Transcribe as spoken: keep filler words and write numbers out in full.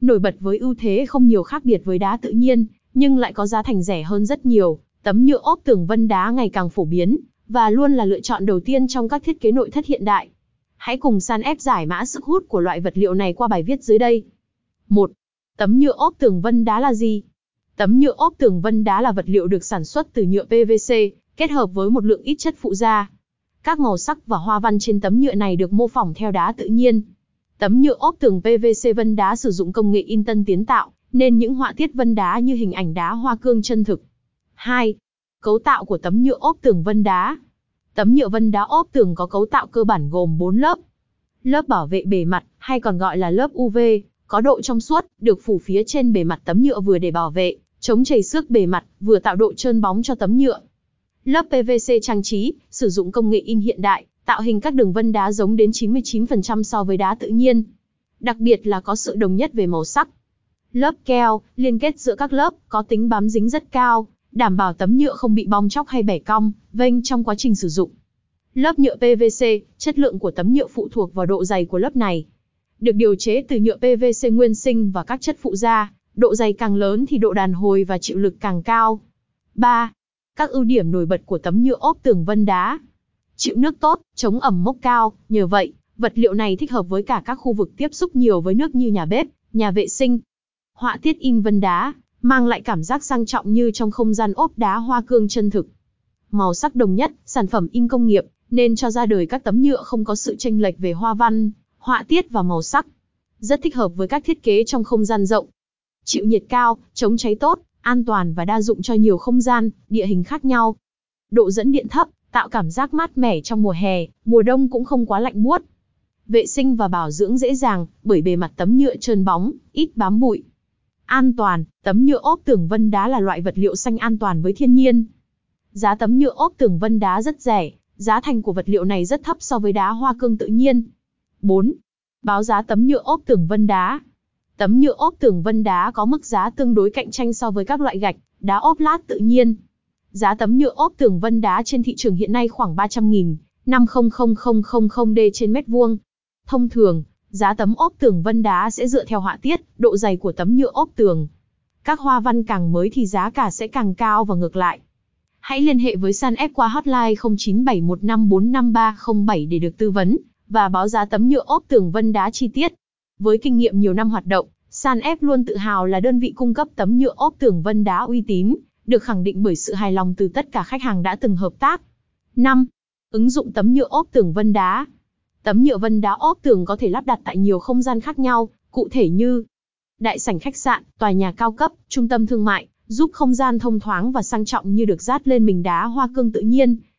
nổi bật với ưu thế không nhiều khác biệt với đá tự nhiên, nhưng lại có giá thành rẻ hơn rất nhiều. Tấm nhựa ốp tường vân đá ngày càng phổ biến, và luôn là lựa chọn đầu tiên trong các thiết kế nội thất hiện đại. Hãy cùng Sunf giải mã sức hút của loại vật liệu này qua bài viết dưới đây. một. Tấm nhựa ốp tường vân đá là gì? Tấm nhựa ốp tường vân đá là vật liệu được sản xuất từ nhựa pê vê xê, kết hợp với một lượng ít chất phụ gia. Các màu sắc và hoa văn trên tấm nhựa này được mô phỏng theo đá tự nhiên. Tấm nhựa ốp tường pê vê xê vân đá sử dụng công nghệ in tân tiến tạo, nên những họa tiết vân đá như hình ảnh đá hoa cương chân thực. hai. Cấu tạo của tấm nhựa ốp tường vân đá. Tấm nhựa vân đá ốp tường có cấu tạo cơ bản gồm bốn lớp. Lớp bảo vệ bề mặt, hay còn gọi là lớp u vê, có độ trong suốt, được phủ phía trên bề mặt tấm nhựa vừa để bảo vệ, chống chảy xước bề mặt, vừa tạo độ trơn bóng cho tấm nhựa. Lớp pê vê xê trang trí, sử dụng công nghệ in hiện đại, tạo hình các đường vân đá giống đến chín mươi chín phần trăm so với đá tự nhiên. Đặc biệt là có sự đồng nhất về màu sắc. Lớp keo, liên kết giữa các lớp, có tính bám dính rất cao, đảm bảo tấm nhựa không bị bong tróc hay bẻ cong, vênh trong quá trình sử dụng. Lớp nhựa pê vê xê, chất lượng của tấm nhựa phụ thuộc vào độ dày của lớp này. Được điều chế từ nhựa pê vê xê nguyên sinh và các chất phụ gia, độ dày càng lớn thì độ đàn hồi và chịu lực càng cao. ba. Các ưu điểm nổi bật của tấm nhựa ốp tường vân đá. Chịu nước tốt, chống ẩm mốc cao, nhờ vậy, vật liệu này thích hợp với cả các khu vực tiếp xúc nhiều với nước như nhà bếp, nhà vệ sinh. Họa tiết in vân đá, mang lại cảm giác sang trọng như trong không gian ốp đá hoa cương chân thực. Màu sắc đồng nhất, sản phẩm in công nghiệp, nên cho ra đời các tấm nhựa không có sự chênh lệch về hoa văn, họa tiết và màu sắc. Rất thích hợp với các thiết kế trong không gian rộng. Chịu nhiệt cao, chống cháy tốt, an toàn và đa dụng cho nhiều không gian, địa hình khác nhau. Độ dẫn điện thấp, tạo cảm giác mát mẻ trong mùa hè, mùa đông cũng không quá lạnh buốt. Vệ sinh và bảo dưỡng dễ dàng, bởi bề mặt tấm nhựa trơn bóng, ít bám bụi. An toàn, tấm nhựa ốp tường vân đá là loại vật liệu xanh an toàn với thiên nhiên. Giá tấm nhựa ốp tường vân đá rất rẻ, giá thành của vật liệu này rất thấp so với đá hoa cương tự nhiên. bốn. Báo giá tấm nhựa ốp tường vân đá. Tấm nhựa ốp tường vân đá có mức giá tương đối cạnh tranh so với các loại gạch, đá ốp lát tự nhiên. Giá tấm nhựa ốp tường vân đá trên thị trường hiện nay khoảng ba trăm nghìn, năm mươi nghìn đê trên mét vuông. Thông thường, giá tấm ốp tường vân đá sẽ dựa theo họa tiết, độ dày của tấm nhựa ốp tường. Các hoa văn càng mới thì giá cả sẽ càng cao và ngược lại. Hãy liên hệ với Sunf qua hotline không chín bảy một năm bốn năm ba không bảy để được tư vấn và báo giá tấm nhựa ốp tường vân đá chi tiết. Với kinh nghiệm nhiều năm hoạt động, Sunf luôn tự hào là đơn vị cung cấp tấm nhựa ốp tường vân đá uy tín, được khẳng định bởi sự hài lòng từ tất cả khách hàng đã từng hợp tác. năm. Ứng dụng tấm nhựa ốp tường vân đá. Tấm nhựa vân đá ốp tường có thể lắp đặt tại nhiều không gian khác nhau, cụ thể như đại sảnh khách sạn, tòa nhà cao cấp, trung tâm thương mại, giúp không gian thông thoáng và sang trọng như được dát lên mình đá hoa cương tự nhiên.